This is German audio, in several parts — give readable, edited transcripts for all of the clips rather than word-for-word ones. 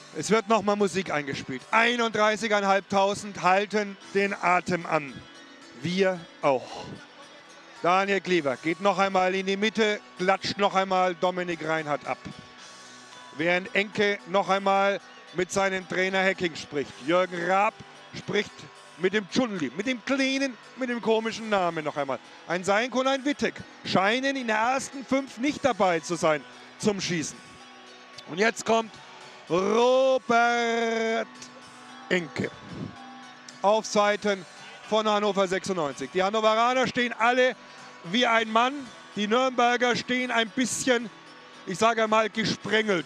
Es wird nochmal Musik eingespielt. 31.500 halten den Atem an. Wir auch. Daniel Klever geht noch einmal in die Mitte, klatscht noch einmal Dominik Reinhardt ab. Während Enke noch einmal mit seinem Trainer Hecking spricht. Jürgen Raab spricht mit dem Tschunli, mit dem kleinen, mit dem komischen Namen noch einmal. Ein Seinko und ein Wittek scheinen in den ersten 5 nicht dabei zu sein zum Schießen. Und jetzt kommt Robert Enke auf Seiten von Hannover 96. Die Hannoveraner stehen alle wie ein Mann. Die Nürnberger stehen ein bisschen, ich sage mal, gesprengelt.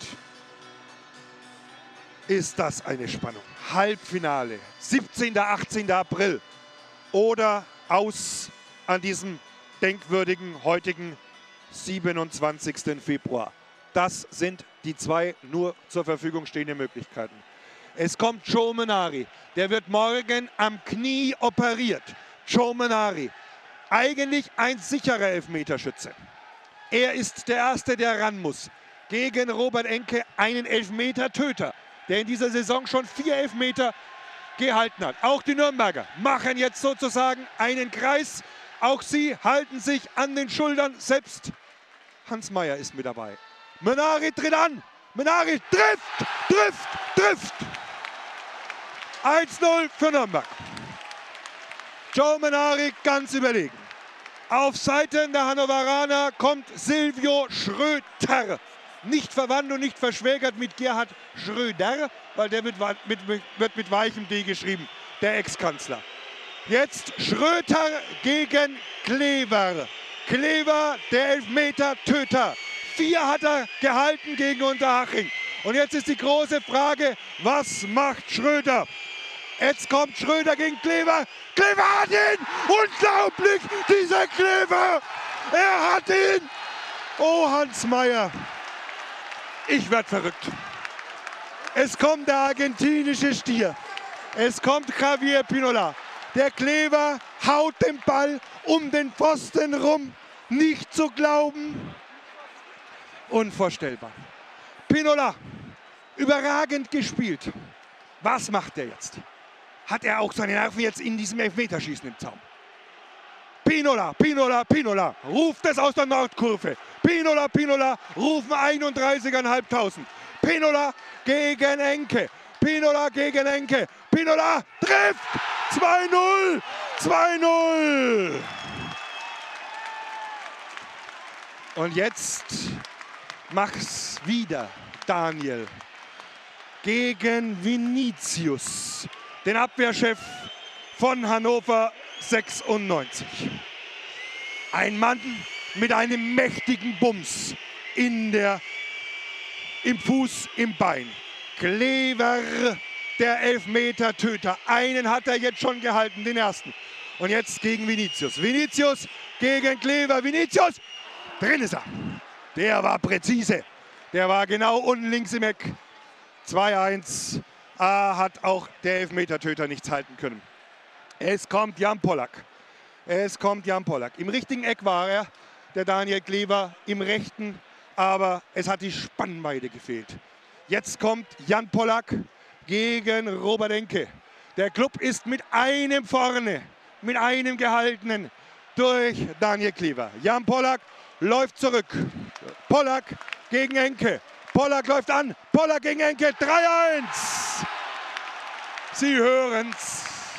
Ist das eine Spannung? Halbfinale, 17. 18. April oder aus an diesem denkwürdigen heutigen 27. Februar. Das sind die 2 nur zur Verfügung stehenden Möglichkeiten. Es kommt Joe Munari, der wird morgen am Knie operiert. Joe Munari, eigentlich ein sicherer Elfmeterschütze. Er ist der Erste, der ran muss. Gegen Robert Enke einen Elfmeter-Töter, der in dieser Saison schon 4 Elfmeter gehalten hat. Auch die Nürnberger machen jetzt sozusagen einen Kreis. Auch sie halten sich an den Schultern. Selbst Hans Meyer ist mit dabei. Munari tritt an. Munari trifft. 1-0 für Nürnberg. Joe Munari ganz überlegen. Auf Seiten der Hannoveraner kommt Silvio Schröter. Nicht verwandt und nicht verschwägert mit Gerhard Schröder, weil der wird mit weichem D geschrieben, der Ex-Kanzler. Jetzt Schröter gegen Klever. Klever, der Elfmeter-Töter. 4 hat er gehalten gegen Unterhaching. Und jetzt ist die große Frage, was macht Schröder? Jetzt kommt Schröder gegen Klever. Klever hat ihn! Unglaublich, dieser Klever! Er hat ihn! Oh, Hans Meyer. Ich werde verrückt. Es kommt der argentinische Stier. Es kommt Javier Pinola. Der Klever haut den Ball um den Pfosten rum. Nicht zu glauben. Unvorstellbar. Pinola, überragend gespielt. Was macht er jetzt? Hat er auch seine Nerven jetzt in diesem Elfmeterschießen im Zaum? Pinola, ruft es aus der Nordkurve. Pinola, rufen 31.500. Pinola gegen Enke. Pinola trifft! 2-0! Und jetzt macht's wieder Daniel gegen Vinicius, den Abwehrchef von Hannover 96. Ein Mann mit einem mächtigen Bums im Fuß, im Bein. Klever, der Elfmeter-Töter. Einen hat er jetzt schon gehalten, den ersten. Und jetzt gegen Vinicius. Vinicius gegen Klever. Vinicius, drin ist er. Der war präzise. Der war genau unten links im Eck. 2-1. Hat auch der Elfmeter-Töter nichts halten können. Es kommt Jan Pollak. Im richtigen Eck war er, der Daniel Klever, im rechten, aber es hat die Spannweite gefehlt. Jetzt kommt Jan Pollak gegen Robert Enke. Der Club ist mit einem vorne, mit einem gehaltenen durch Daniel Klever. Jan Pollak läuft zurück. Pollak gegen Enke. Pollak läuft an. Pollak gegen Enke. 3-1. Sie hören's.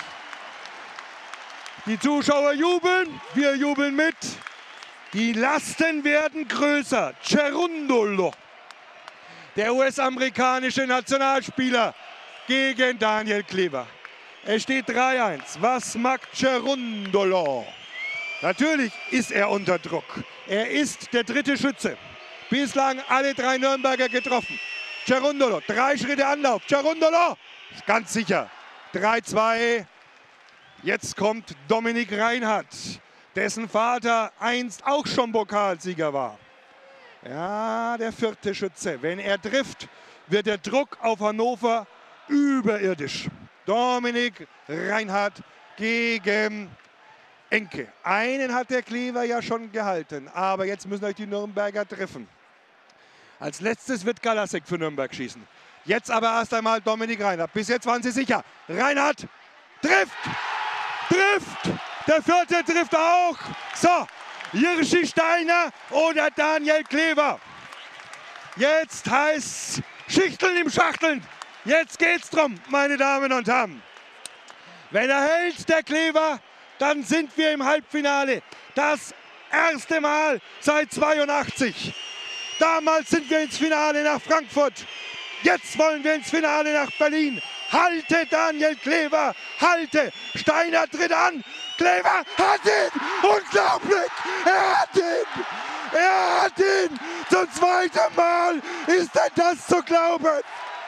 Die Zuschauer jubeln, wir jubeln mit. Die Lasten werden größer. Cerundolo, der US-amerikanische Nationalspieler, gegen Daniel Klever. Es steht 3-1. Was macht Cerundolo? Natürlich ist er unter Druck. Er ist der 3. Schütze. Bislang alle 3 Nürnberger getroffen. Cerundolo, 3 Schritte Anlauf. Cerundolo, ganz sicher. 3-2. Jetzt kommt Dominik Reinhardt, dessen Vater einst auch schon Pokalsieger war. Ja, der 4. Schütze. Wenn er trifft, wird der Druck auf Hannover überirdisch. Dominik Reinhardt gegen Enke. Einen hat der Klever ja schon gehalten, aber jetzt müssen euch die Nürnberger treffen. Als letztes wird Galasek für Nürnberg schießen. Jetzt aber erst einmal Dominik Reinhardt. Bis jetzt waren sie sicher. Reinhardt trifft! Trifft! Der vierte trifft auch! So, Jirschi Steiner oder Daniel Klever. Jetzt heißt Schichteln im Schachteln. Jetzt geht's drum, meine Damen und Herren. Wenn er hält, der Klever, dann sind wir im Halbfinale. Das erste Mal seit 82. Damals sind wir ins Finale nach Frankfurt. Jetzt wollen wir ins Finale nach Berlin. Halte Daniel Klever, halte. Steiner tritt an. Klever hat ihn. Unglaublich. Er hat ihn. Er hat ihn. Zum zweiten Mal ist denn das zu glauben.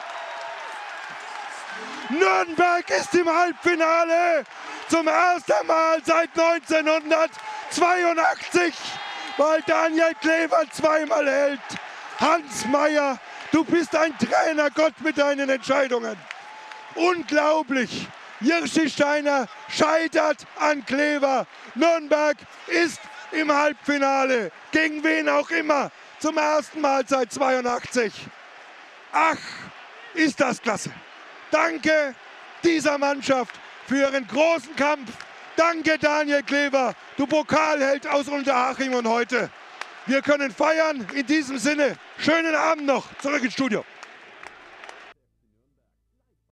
Nürnberg ist im Halbfinale. Zum ersten Mal seit 1982. Weil Daniel Klever zweimal hält. Hans Meyer, du bist ein Trainergott mit deinen Entscheidungen. Unglaublich. Jirschi Steiner scheitert an Klever. Nürnberg ist im Halbfinale. Gegen wen auch immer. Zum ersten Mal seit 82. Ach, ist das klasse. Danke dieser Mannschaft für ihren großen Kampf. Danke Daniel Klever, du Pokalheld aus Unterhaching und heute. Wir können feiern. In diesem Sinne, schönen Abend noch. Zurück ins Studio.